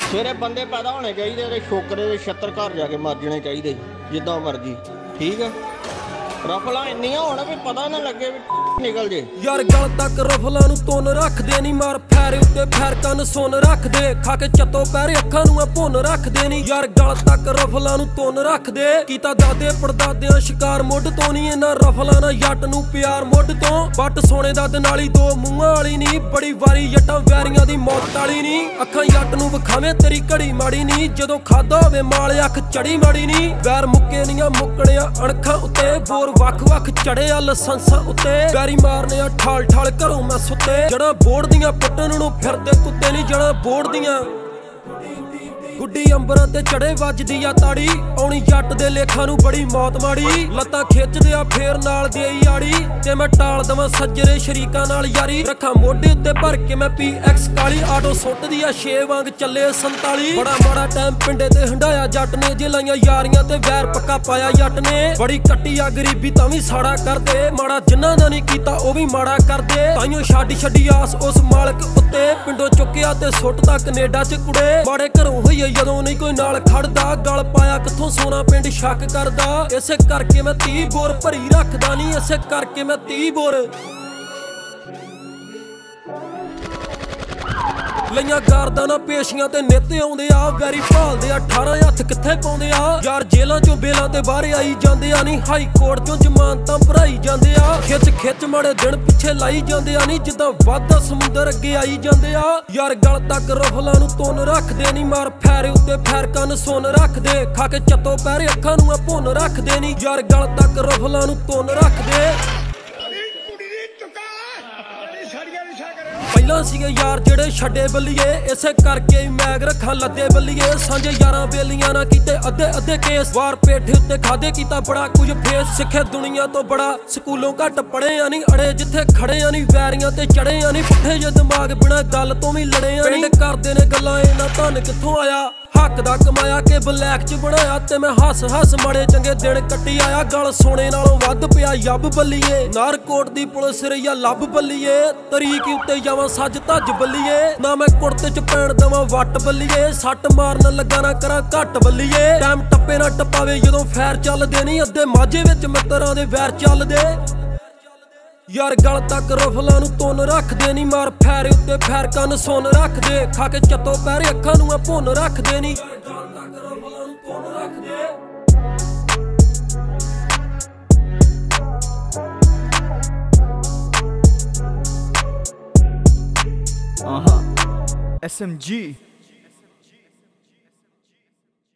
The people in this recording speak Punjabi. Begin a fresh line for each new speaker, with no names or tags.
ਸਵੇਰੇ ਬੰਦੇ ਪੈਦਾ ਹੋਣੇ ਚਾਹੀਦੇ ਤੇ ਛੋਕਰੇ ਦੇ 76 ਘਰ ਜਾ ਕੇ ਮਰ ਜਾਣੇ ਚਾਹੀਦੇ ਜਿੱਦਾਂ ਮਰਜੀ ਠੀਕ ਆ। ਰਫਲਾਂ ਇੰਨੀਆਂ ਹੋਣ ਵੀ ਪਤਾ ਨਾ ਲੱਗੇ ਵੀ ਨਿਕਲ ਜੇ
ਯਾਰ ਗਲ ਤੱਕ ਰਫਲਾਂ ਨੂੰ ਤੁੰਨ ਰੱਖਦੇ ਨੀ ਮਾਰ ਫੈਰੇ ਉੱਤੇ ਫੈਰ ਕੰਨ ਸੁਣ ਰੱਖਦੇ ਖਾ ਕੇ ਚੱਤੋ ਪੈਰੇ ਅੱਖਾਂ ਨੂੰ ਭੁੰਨ ਰੱਖਦੇ ਨੀ ਯਾਰ ਗਲ ਤੱਕ ਰਫਲਾਂ ਨੂੰ ਤੁੰਨ ਰੱਖਦੇ ਕੀਤਾ ਦਾਦੇ ਪੜਦਾਦਿਆਂ ਸ਼ਿਕਾਰ ਮੁੱਢ ਤੋਂ ਨੀ ਇਹਨਾਂ ਰਫਲਾਂ ਨਾਲ ਜੱਟ ਨੂੰ ਪਿਆਰ ਮੁੱਢ ਤੋਂ ਵੱਟ ਸੋਨੇ ਦਾ ਦਨਾਲੀ ਦੋ ਮੂੰਹਾਂ ਵਾਲੀ ਨੀ ਬੜੀ ਵਾਰੀ ਜੱਟਾਂ ਵੈਰੀਆਂ ਦੀ ਮੌਤ ਵਾਲੀ ਨੀ ਅੱਖਾਂ ਜੱਟ ਨੂੰ ਵਿਖਾਵੇਂ ਤੇਰੀ ਘੜੀ ਮਾੜੀ ਨੀ ਜਦੋਂ ਖਾਦਾ ਹੋਵੇ ਮਾਲ ਅੱਖ ਚੜੀ ਮਾੜੀ ਨੀ ਵੈਰ ਮੁੱਕੇ ਨੀਆਂ ਮੁੱਕਣਿਆ ਅਣਖਾਂ ਉੱਤੇ ਬੋਰ ਵੱਖ-ਵੱਖ ਚੜੇ ਆ ਲਾਇਸੈਂਸਾਂ ਉੱਤੇ ਵੈਰੀ ਮਾਰਨੇ ਆ ਠਾਲ ਠਾਲ ਘਰੋਂ ਮੈਂ ਸੁੱਤੇ ਜੜਾਂ ਬੋੜ ਦੀਆਂ ਪੁੱਟਣ ਨੂੰ ਫਿਰਦੇ ਕੁੱਤੇ ਨਹੀਂ ਜੜਾਂ ਬੋੜ ਦੀਆਂ ਗੁੱਡੀ ਅੰਬਰਾਂ ਤੇ ਚੜੇ ਵੱਜਦੀ ਆ ਤਾੜੀ ਆਉਣੀ ਜੱਟ ਦੇ ਲੇਖਾਂ ਨੂੰ ਬੜੀ ਮੌਤ ਮਾੜੀ ਲੱਤਾਂ ਖਿੱਚਦੇ ਆ ਫੇਰ ਨਾਲ ਦੇ ਆੜੀ ਤੇ ਮੈਂ ਟਾਲ ਦਵਾਂ ਸੱਜਰੇ ਸ਼ਰੀਕਾਂ ਨਾਲ ਯਾਰੀ ਰੱਖਾਂ ਮੋਢੇ ਉੱਤੇ ਭਰ ਕੇ ਮੈਂ PX ਕਾਲੀ ਆਟੋ ਸੁੱਟਦੀ ਆ 6 ਵਾਂਗ ਚੱਲੇ 47 ਬੜਾ ਮਾੜਾ ਟਾਈਮ ਪਿੰਡੇ ਤੇ ਹੰਡਾਇਆ ਜੱਟ ਨੇ ਜੇ ਲਾਈਆਂ ਯਾਰੀਆਂ ਤੇ ਵੈਰ ਪੱਕਾ ਪਾਇਆ ਜੱਟ ਨੇ ਬੜੀ ਕੱਟੀ ਆ ਗਰੀਬੀ ਤਾਂ ਵੀ ਸਾੜਾ ਕਰਦੇ ਮਾੜਾ ਜਿਨ੍ਹਾਂ ਦਾ ਨਹੀਂ ਕੀਤਾ ਉਹ ਵੀ ਮਾੜਾ ਕਰਦੇ ਤਾਈਓ ਛੱਡੀ ਆਸ ਉਸ ਮਾਲਕ ਉੱਤੇ ਪਿੰਡੋਂ ਚੁੱਕਿਆ ਤੇ ਸੁੱਟਦਾ ਕੈਨੇਡਾ 'ਚ ਕੁੜੇ ਮਾੜੇ ਘਰੋਂ ਹੋਈ ਜਦੋਂ ਨਹੀਂ ਕੋਈ ਨਾਲ ਖੜਦਾ ਗਲ ਪਾਇਆ ਕਿੱਥੋਂ ਸੋਨਾ ਪਿੰਡ ਸ਼ੱਕ ਕਰਦਾ ਇਸੇ ਕਰਕੇ ਮੈਂ 30 ਬੋਰ ਭਰੀ ਰੱਖਦਾ ਨਹੀਂ ਇਸੇ ਕਰਕੇ ਮੈਂ 30 ਬੋਰ ਲਈਆਂ ਗਾਰਦਾਂ ਪੇਸ਼ੀਆਂ ਤੇ ਨਿੱਤ ਆਉਂਦੇ ਆ ਵੈਰੀ ਭਾਲਦੇ ਆ 18 ਹੱਥ ਕਿੱਥੇ ਪਾਉਂਦੇ ਆ ਯਾਰ ਜੇਲਾਂ ਚੋਂ ਬੇਲਾਂ ਤੇ ਬਾਹਰ ਆਈ ਜਾਂਦੇ ਆ ਨਹੀਂ ਹਾਈ ਕੋਰਟ ਚੋਂ ਜ਼ਮਾਨਤਾਂ ਭਰਾਈ ਜਾਂਦੇ ਆ ਖਿੱਚ ਮਾੜੇ ਦਿਨ ਪਿੱਛੇ ਲਾਈ ਜਾਂਦੇ ਆ ਨਹੀਂ ਜਿੱਦਾਂ ਵਾਧਾ ਸਮੁੰਦਰ ਅੱਗੇ ਆਈ ਜਾਂਦੇ ਆ ਯਾਰ ਗਲ ਤੱਕ ਰਫਲਾਂ ਨੂੰ ਤੁੰਨ ਰੱਖਦੇ ਨਹੀਂ ਮਾਰ ਫੈਰੇ ਉੱਤੇ ਫੈਰ ਕੰਨ ਸੁਣ ਰੱਖਦੇ ਖਾ ਕੇ ਚੱਤੋ ਪੈਰੇ ਅੱਖਾਂ ਨੂੰ ਭੁੰਨ ਰੱਖਦੇ ਨਹੀਂ ਯਾਰ ਗਲ ਤੱਕ ਰਫਲਾਂ ਨੂੰ ਤੁੰਨ ਰੱਖਦੇ ਪਹਿਲਾਂ ਸੀਗੇ ਯਾਰ ਜਿਹੜੇ ਛੱਡੇ ਬੱਲੀਏ ਇਸੇ ਕਰਕੇ ਹੀ ਮੈਗ ਰੱਖਾਂ ਲੱਦੇ ਬੱਲੀਏ ਸਾਂਝੇ ਯਾਰਾਂ ਬੇਲੀਆਂ ਨਾ ਕੀਤੇ ਅੱਧੇ ਕੇਸ ਵਾਰ ਪੇਠੇ ਉੱਤੇ ਖਾਦੇ ਕੀਤਾ ਬੜਾ ਕੁਝ ਫੇਸ ਸਿੱਖੇ ਦੁਨੀਆ ਤੋਂ ਬੜਾ ਸਕੂਲੋਂ ਘੱਟ ਪੜੇ ਆ ਨਹੀਂ ਅੜੇ ਜਿੱਥੇ ਖੜੇ ਆ ਨਹੀਂ ਵੈਰੀਆਂ ਤੇ ਚੜੇ ਆ ਨਹੀਂ ਪੁੱਠੇ ਜੇ ਦਿਮਾਗ ਬਿਨਾ ਗੱਲ ਤੋਂ ਵੀ ਲੜੇ ਆ ਨਹੀਂ ਕਰਦੇ ਨੇ ਗੱਲਾਂ ਇਹਨਾਂ ਧਨ ਕਿੱਥੋਂ ਆਇਆ ਹੱਕ ਦਾ ਕਮਾਇਆ ਕਿ ਬਲੈਕ 'ਚ ਬਣਾਇਆ ਤੇ ਮੈਂ ਹੱਸ ਮਾੜੇ ਚੰਗੇ ਦਿਨ ਕੱਟੀ ਆਇਆ ਗਲ ਸੋਨੇ ਨਾਲੋਂ ਵੱਧ ਪਿਆ ਯੱਬ ਬੱਲੀਏ ਨਾਰਕੋਟ ਦੀ ਪੁਲਿਸ ਰਈਆ ਲੱਭ ਬੱਲੀਏ ਤਰੀਕ ਉੱਤੇ ਜਾਵਾਂ ਸੱਜ ਧੱਜ ਬੱਲੀਏ ਨਾ ਮੈਂ ਕੁੜਤੇ 'ਚ ਪੈਣ ਦੇਵਾਂ ਵੱਟ ਬੱਲੀਏ ਸੱਟ ਮਾਰਨ ਲੱਗਾ ਨਾ ਕਰਾਂ ਘੱਟ ਬੱਲੀਏ ਟਾਈਮ ਟੱਪੇ ਨਾ ਟੱਪਾਵੇ ਜਦੋਂ ਫੈਰ ਚੱਲਦੇ ਨਹੀਂ ਅੱਧੇ ਮਾਝੇ ਵਿੱਚ ਮਿੱਤਰਾਂ ਦੇ ਵੈਰ ਚੱਲਦੇ ਯਾਰ ਗਲ ਤੱਕ ਰਫਲਾਂ ਨੂੰ ਤੁੰਨ ਰੱਖਦੇ ਨਹੀਂ ਮਾਰ ਫੈਰੇ ਉੱਤੇ ਫੈਰ ਕੰਨ ਸੁਣ ਰੱਖਦੇ ਖਾ ਕੇ ਚੱਤੋ ਪੈਰੇ ਅੱਖਾਂ ਨੂੰ ਭੁੰਨ ਰੱਖਦੇ ਨਹੀਂ
SMG